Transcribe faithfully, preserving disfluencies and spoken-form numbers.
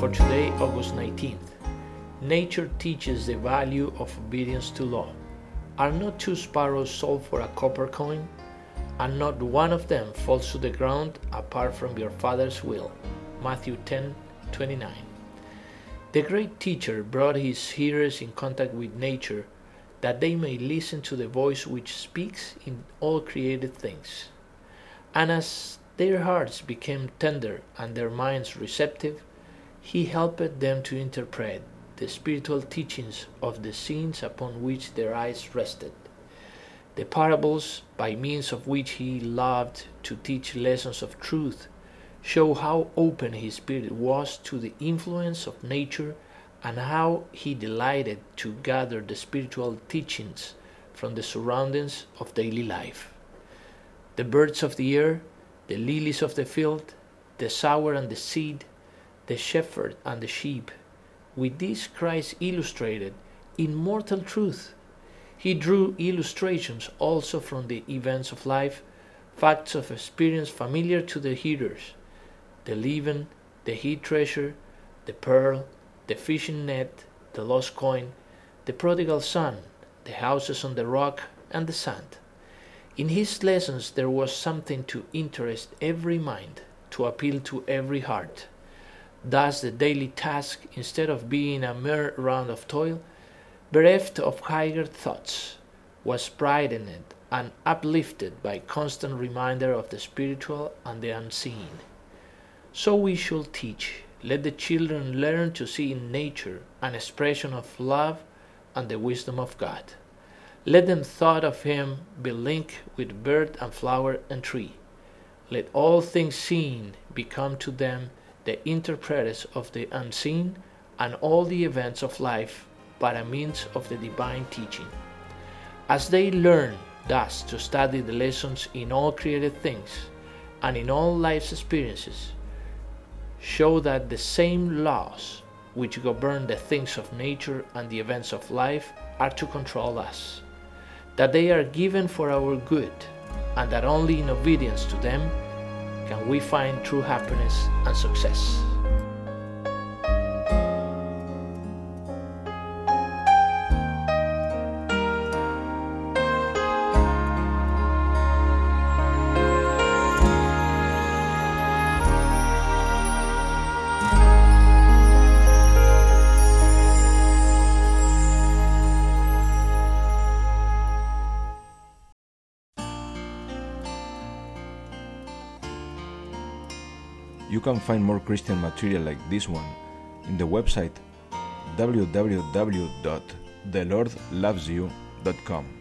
for today, August nineteenth. Nature teaches the value of obedience to law. Are not two sparrows sold for a copper coin? And not one of them falls to the ground apart from your Father's will. Matthew ten twenty-nine. The great teacher brought his hearers in contact with nature that they may listen to the voice which speaks in all created things. And as their hearts became tender and their minds receptive, he helped them to interpret the spiritual teachings of the scenes upon which their eyes rested. The parables, by means of which he loved to teach lessons of truth, show how open his spirit was to the influence of nature and how he delighted to gather the spiritual teachings from the surroundings of daily life. The birds of the air, the lilies of the field, the sower and the seed, the shepherd and the sheep, with this Christ illustrated immortal truth. He drew illustrations also from the events of life, facts of experience familiar to the hearers: the leaven, the hid treasure, the pearl, the fishing net, the lost coin, the prodigal son, the houses on the rock, and the sand. In his lessons there was something to interest every mind, to appeal to every heart. Thus the daily task, instead of being a mere round of toil, bereft of higher thoughts, was brightened and uplifted by constant reminder of the spiritual and the unseen. So we should teach. Let the children learn to see in nature an expression of love and the wisdom of God. Let them thought of him be linked with bird and flower and tree. Let all things seen become to them the interpreters of the unseen, and all the events of life by a means of the divine teaching. As they learn thus to study the lessons in all created things and in all life's experiences, show that the same laws which govern the things of nature and the events of life are to control us, that they are given for our good, and that only in obedience to them can we find true happiness and success. You can find more Christian material like this one in the website w w w dot the lord loves you dot com.